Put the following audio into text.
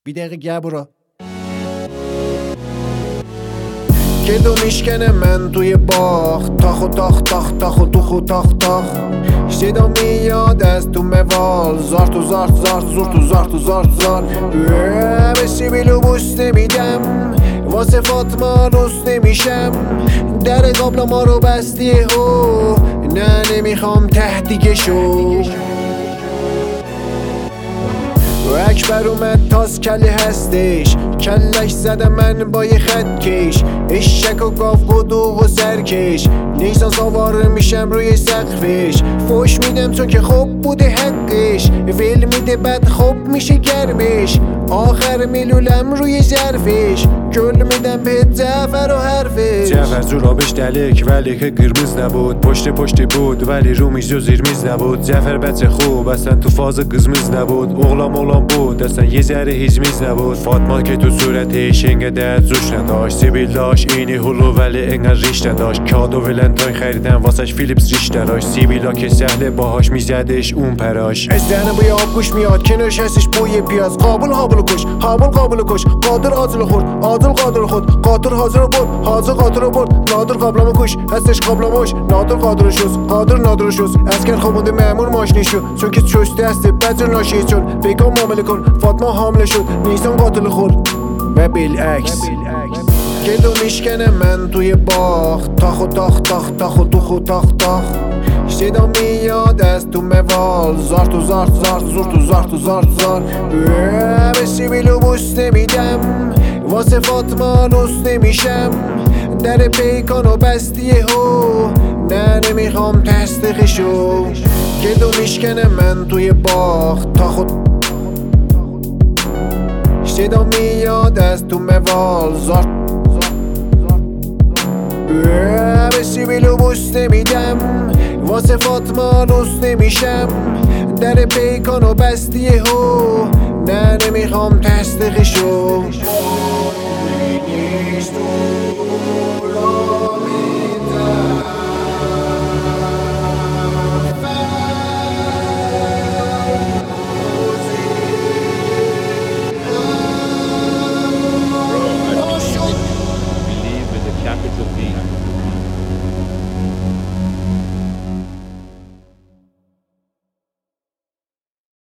بی دقیقه گبرا کدو میشکنه من توی باخ تاخ و تاخ تاخ تاخ و توخ و تاخ تاخ صدا میاد از تو موال زار تو زار زار زور تو زار تو زار زار به سیبیلو بوست نمیدم واسه فاطمه روست نمیشم در قابل ما رو بستی هو نه نمیخوام تهدیگه شو اکبر اومد تاز کلی هستش کلش زدم من با یه خط کش اشک و گاف گدوغ و سرکش نیسان سوار میشم روی سقفش فوش میدم چون که خوب بوده حقش ویل میده بعد خوب میشه گرمش آخر میلولم روی ظرفش گل میدم به جعفر و حرفش جعفر جورابش دلک ولی که قرمز نبود پشت بود ولی رو میز و زیر میز نبود جعفر بچه خوب اصلا تو فاز قزمز نبود اغلام بود اصلا یه ذره هیزمیز نبود فاطمه که تو صورتش انقدر زوش نداشت سیبیل داشت اینی هلو ولی انقدر ریش نداشت کادو ولنتاین خریدم واسش فیلیپس ریش داشت سیبیلا که سهله باهاش میزدش اون پراش از دهنه بوی آبگوش میاد کنارش هستش بوی پیاز قابل کش قابل کش قادر عادل خورد عادل قادر خود قادر حاضر برد حاضر قادر برد نادر قابلمو کش هستش قابلموش نادر قادر شوز قادر نادر شوز اسکر خوابونده مامور ماشینشو چون که چشت دسته بچه ناشید شد پیکان معامله کن فاطمه حامله شد نیسان قاتل خورد و بالعکس کدو میشکنه من توی باخ تاخ و تاخ تاخ تاخ و توخ و تاخ تاخ صدا میاد از تو موال زار تو زار زار زور تو زار تو زار زار به سیبیلو بوست نمیدم واسه فاطمه روست نمیشم در پیکانو بستی هو نه نمیخوام تصدیقشو کدو میشکنه من توی باخ تاخ و صدا میاد از تو موال زار به سیبیلو بوست نمیدم واسه فاطمه روست نمیشم در پیکانو بستی هو نه نمیخوام تصدیقشو